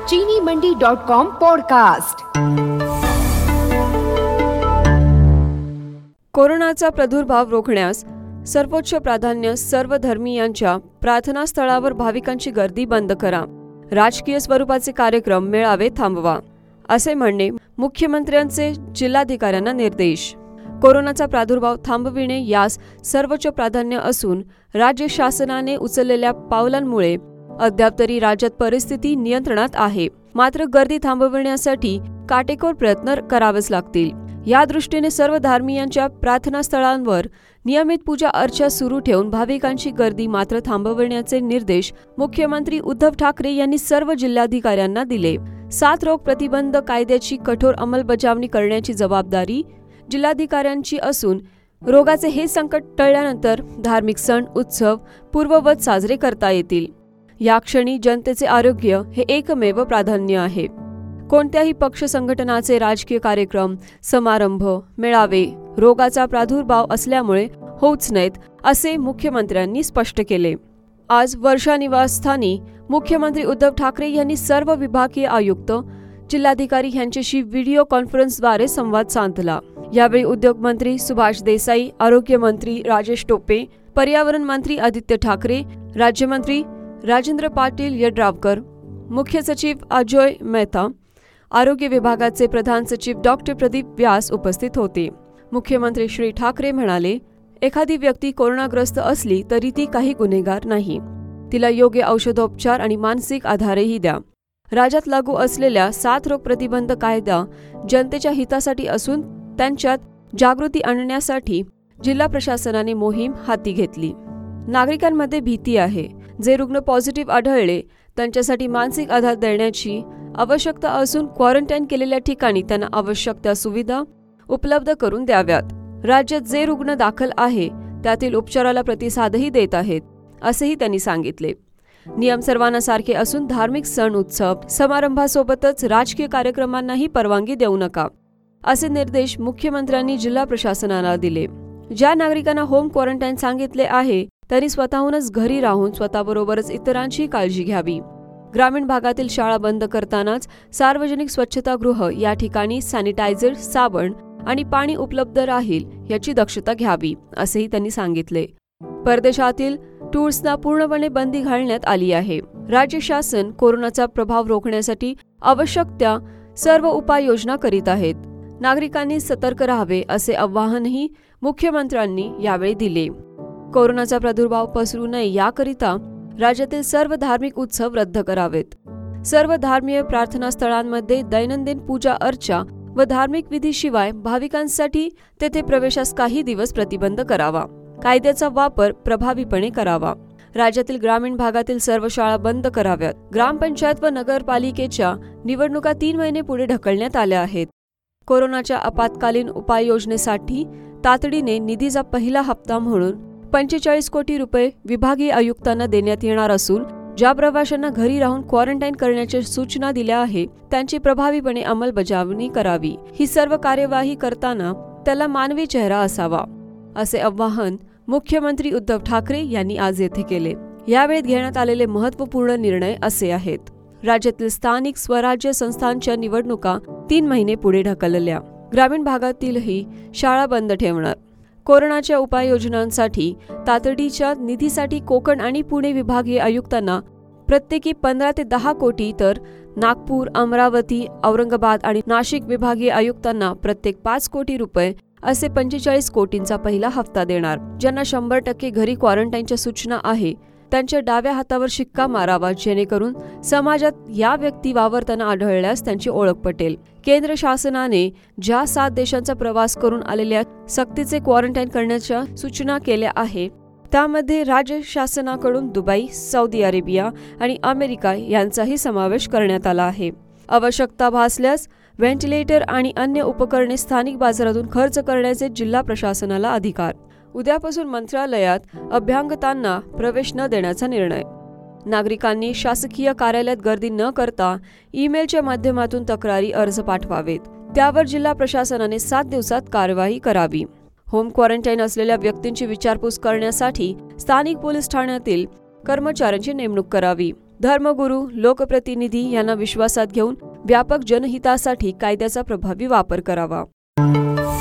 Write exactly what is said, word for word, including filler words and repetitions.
चीनी मंडी dot com podcast. कोरोनाचा प्रादुर्भाव रोखण्यास सर्वोच्च प्राधान्य सर्व धर्मीयांच्या प्रार्थनास्थळावर भाविकांची गर्दी बंद करा. राजकीय स्वरूपाचे कार्यक्रम मेळावे थांबवा, असे म्हणणे मुख्यमंत्र्यांचे जिल्हाधिकाऱ्यांना निर्देश. कोरोनाचा प्रादुर्भाव थांबविणे यास सर्वोच्च प्राधान्य असून राज्य शासनाने उचललेल्या पावलांमुळे अद्याप तरी राज्यात परिस्थिती नियंत्रणात आहे. मात्र गर्दी थांबविण्यासाठी काटेकोर प्रयत्न करावेच लागतील. या दृष्टीने सर्व धर्मीयांच्या प्रार्थनास्थळांवर नियमित पूजा अर्चा सुरू ठेवून भाविकांची गर्दी मात्र थांबविण्याचे निर्देश मुख्यमंत्री उद्धव ठाकरे यांनी सर्व जिल्हाधिकाऱ्यांना दिले. साथ रोग प्रतिबंध कायद्याची कठोर अंमलबजावणी करण्याची जबाबदारी जिल्हाधिकाऱ्यांची असून रोगाचे हे संकट टळल्यानंतर धार्मिक सण उत्सव पूर्ववत साजरे करता येतील. या क्षणी जनतेचे आरोग्य हे एकमेव प्राधान्य आहे. कोणत्याही पक्ष संघटनाचे राजकीय कार्यक्रम समारंभ मेळावे रोगाचा प्रादुर्भाव असल्यामुळे होऊच नयेत, असे मुख्यमंत्र्यांनी स्पष्ट केले. आज वर्षा निवासस्थानी मुख्यमंत्री उद्धव ठाकरे यांनी सर्व विभागीय आयुक्त जिल्हाधिकारी यांच्याशी व्हिडिओ कॉन्फरन्सद्वारे संवाद साधला. यावेळी उद्योग मंत्री सुभाष देसाई, आरोग्य मंत्री राजेश टोपे, पर्यावरण मंत्री आदित्य ठाकरे, राज्यमंत्री राजेंद्र पाटील यड्रावकर, मुख्य सचिव अजोय मेहता, आरोग्य विभागाचे प्रधान सचिव डॉक्टर प्रदीप व्यास उपस्थित होते. मुख्यमंत्री श्री ठाकरे म्हणाले, एखादी व्यक्ती कोरोनाग्रस्त असली तरी ती काही गुन्हेगार नाही. तिला योग्य औषधोपचार आणि मानसिक आधारही द्या. राज्यात लागू असलेल्या साथ रोग प्रतिबंध कायदा जनतेच्या हितासाठी असून त्यांच्यात जागृती आणण्यासाठी जिल्हा प्रशासनाने मोहीम हाती घेतली. नागरिकांमध्ये भीती आहे. जे रुग्ण पॉझिटिव्ह आढळले त्यांच्यासाठी मानसिक आधार देण्याची आवश्यकता असून क्वारंटाईन केलेल्या ठिकाणी त्यांना आवश्यक त्या सुविधा उपलब्ध करून द्याव्यात. राज्यात जे रुग्ण दाखल आहे त्यातील उपचाराला प्रतिसादही देत आहेत, असेही त्यांनी सांगितले. नियम सर्वांना सारखे असून धार्मिक सण उत्सव समारंभासोबतच राजकीय कार्यक्रमांनाही परवानगी देऊ नका, असे निर्देश मुख्यमंत्र्यांनी जिल्हा प्रशासनाला दिले. ज्या नागरिकांना होम क्वारंटाईन सांगितले आहे त्यांनी स्वतःहूनच घरी राहून स्वतःबरोबरच इतरांची काळजी घ्यावी. ग्रामीण भागातील शाळा बंद करतानाच सार्वजनिक स्वच्छतागृह या ठिकाणी सॅनिटायझर, साबण आणि पाणी उपलब्ध राहील याची दक्षता घ्यावी, असेही त्यांनी सांगितले. परदेशातील टूर्सना पूर्णपणे बंदी घालण्यात आली आहे. राज्य शासन कोरोनाचा प्रभाव रोखण्यासाठी आवश्यक त्या सर्व उपाययोजना करीत आहेत. नागरिकांनी सतर्क राहावे, असे आवाहनही मुख्यमंत्र्यांनी यावेळी दिले. कोरोनाचा प्रादुर्भाव पसरू नये याकरिता राज्यातील सर्व धार्मिक उत्सव रद्द करावेत. सर्व धार्मीय प्रार्थनास्थळांमध्ये दैनंदिन पूजा अर्चा व धार्मिक विधीशिवाय भाविकांसाठी तेथे प्रवेशास काही दिवस प्रतिबंध करावा. कायद्याचा वापर प्रभावीपणे करावा. राज्यातील ग्रामीण भागातील सर्व शाळा बंद कराव्यात. ग्रामपंचायत व नगरपालिकेच्या निवडणुका तीन महिने पुढे ढकलण्यात आल्या आहेत. कोरोनाच्या आपत्कालीन उपाययोजनेसाठी तातडीने निधीचा पहिला हप्ता म्हणून पंचेचाळीस कोटी रुपये विभागीय आयुक्तांना देण्यात येणार असून ज्या प्रवाशांना घरी राहून क्वारंटाईन करण्याच्या सूचना दिल्या आहेत त्यांची प्रभावीपणे अंमलबजावणी करावी. ही सर्व कार्यवाही करताना त्याला मानवी चेहरा असावा, असे आवाहन मुख्यमंत्री उद्धव ठाकरे यांनी आज येथे केले. यावेळी घेण्यात आलेले महत्त्वपूर्ण निर्णय असे आहेत. राज्यातील स्थानिक स्वराज्य संस्थांच्या निवडणुका तीन महिने पुढे ढकलल्या. ग्रामीण भागातीलही शाळा बंद ठेवणार. कोरोनाच्या उपाययोजनांसाठी तातडीच्या निधीसाठी कोकण आणि पुणे विभागीय आयुक्तांना प्रत्येकी पंधरा ते दहा कोटी तर नागपूर, अमरावती, औरंगाबाद आणि नाशिक विभागीय आयुक्तांना प्रत्येक पाच कोटी रुपये असे पंचेचाळीस कोटींचा पहिला हप्ता देणार. ज्यांना शंभर टक्के घरी क्वारंटाईनच्या सूचना आहे त्यांच्या डाव्या हातावर शिक्का मारावा, जेणेकरून समाजात या व्यक्ती वावरताना आढळल्यास त्यांची ओळख पटेल. केंद्र शासनाने ज्या सात देशांचा प्रवास करून आलेल्या सक्तीचे क्वारंटाईन करण्याच्या सूचना केल्या आहे त्यामध्ये राज्य शासनाकडून दुबई, सौदी अरेबिया आणि अमेरिका यांचाही समावेश करण्यात आला आहे. आवश्यकता भासल्यास व्हेंटिलेटर आणि अन्य उपकरणे स्थानिक बाजारातून खर्च करण्याचे जिल्हा प्रशासनाला अधिकार. उद्यापासून मंत्रालयात अभ्यागतांना प्रवेश न देण्याचा निर्णय. नागरिकांनी शासकीय कार्यालयात गर्दी न करता ईमेलच्या माध्यमातून तक्रारी अर्ज पाठवावेत. त्यावर जिल्हा प्रशासनाने सात दिवसात कार्यवाही करावी. होम क्वारंटाईन असलेल्या व्यक्तींची विचारपूस करण्यासाठी स्थानिक पोलीस ठाण्यातील कर्मचाऱ्यांची नेमणूक करावी. धर्मगुरू, लोकप्रतिनिधी यांना विश्वासात घेऊन व्यापक जनहितासाठी कायद्याचा प्रभावी वापर करावा.